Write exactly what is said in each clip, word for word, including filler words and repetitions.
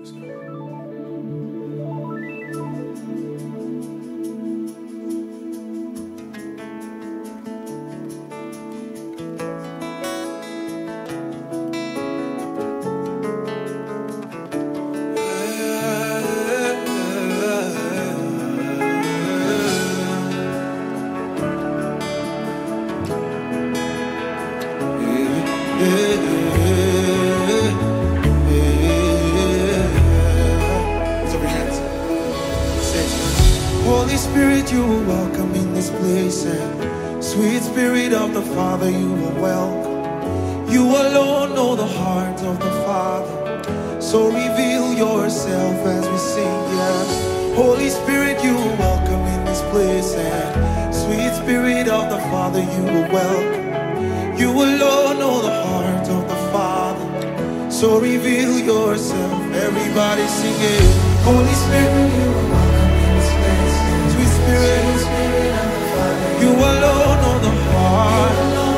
Holy Spirit, you are welcome in this place, and sweet Spirit of the Father, you are welcome. You alone know the heart of the Father, so reveal yourself as we sing, yes. Holy Spirit, you are welcome in this place, and sweet Spirit of the Father, you are welcome. You alone know the heart of the Father, so reveal yourself. Everybody sing it. Holy Spirit, you are welcome in this place. Sweet Spirit, you alone know the heart,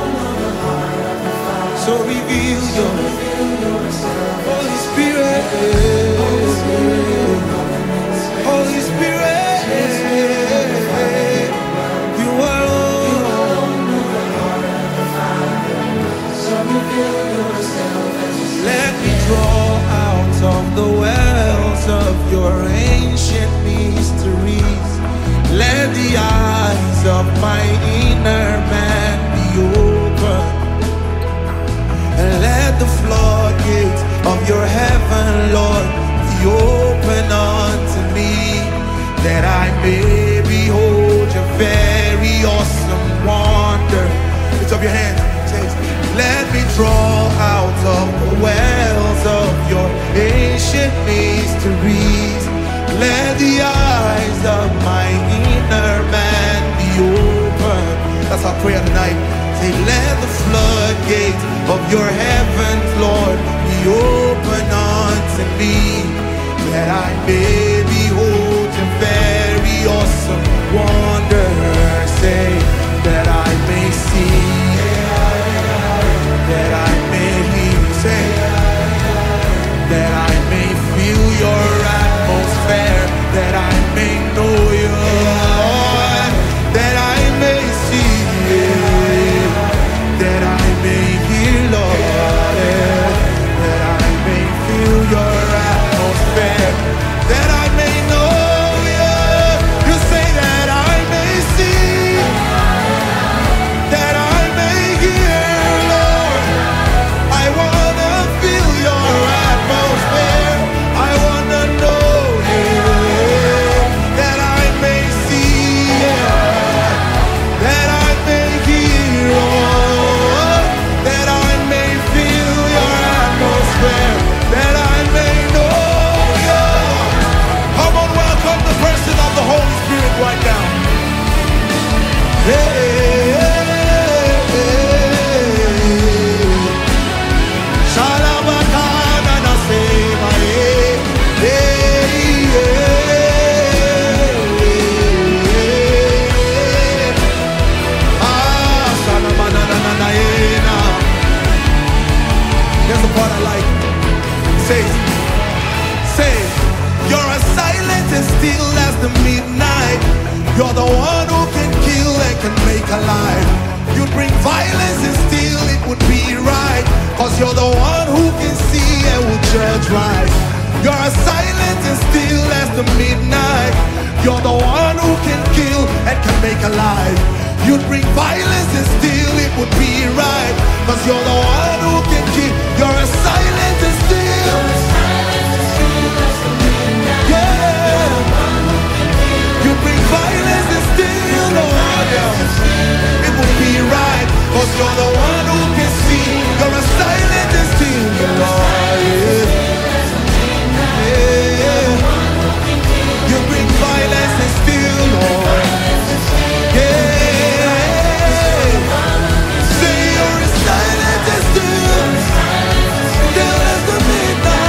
so reveal yourself. Holy Spirit, Holy Spirit, you alone know the heart, so reveal yourself. Let me draw out of the wells of your ancient mysteries. Let the eyes of my inner man be open, and let the floodgates of your heaven, Lord, be open unto me, that I may behold your very awesome wonder. Lift up your hands. Let me draw out of the wells of your ancient mysteries. Let the eyes of my inner man be open. That's our prayer tonight. Say, let the floodgates of your heavens, Lord, be open unto me, that I may behold your very awesome wonder. Say, that I may see, that I may hear, say, that I may feel your atmosphere, that I may know you, Lord, that I may see, that I may hear, Lord, that I may feel your atmosphere, that I may know you. You say that I may see, that I may hear, Lord. I wanna feel your atmosphere. I wanna know you, that I may see, that I may hear, oh, that I may feel your atmosphere, that I may know you. Come on, welcome the person of the Holy Spirit right now. Hey, hey, hey. Shalabakana na sema, hey, hey, hey. Ah, salamana na na na na. Here's the part I like. Say, say, you're as silent and still as the midnight. You're the one who can kill and can make alive. You'd bring violence and still it would be right, cause you're the one who can see and will judge right. You're as silent and still as the midnight. You're the one who can kill and can make alive. You'd bring violence and still it would be right, cause you're the one who can kill. You're as silent and still, yeah. You bring violence and still, Lord, yeah. It would be right, cause you're the one who can see. You're as silent and still, Lord, yeah. Yeah. You bring violence and still, Lord, yeah. Say you're as silent and still, still as the midnight.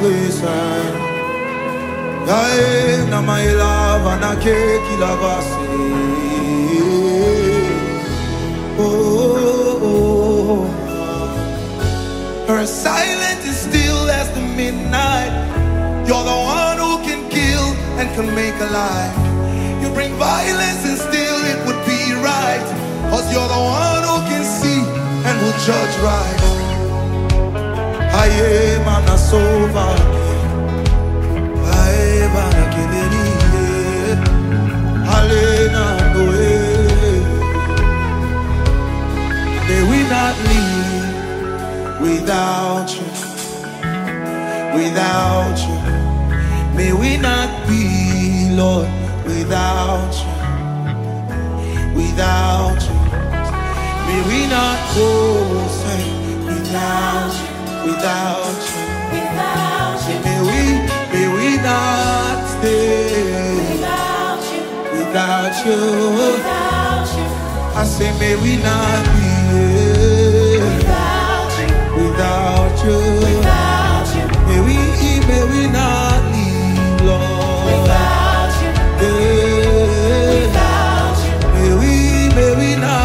listen. Yae na my love and a cake ilabasi. Oh, oh, her silence is still as the midnight. You're the one who can kill and can make alive. You bring violence and still it would be right. Cause you're the one who can see and will judge right. I am an asova. I am an akilini. Alena noe. May we not leave without you, without you. May we not be, Lord, without you, without you. May we not go, say, without you, without you, without you. May we, may we not stay without you, without you, without you. I say, may we not be without you, without you, without you. May we, may we not leave, Lord, without you, yeah. Without you. May we, may we not.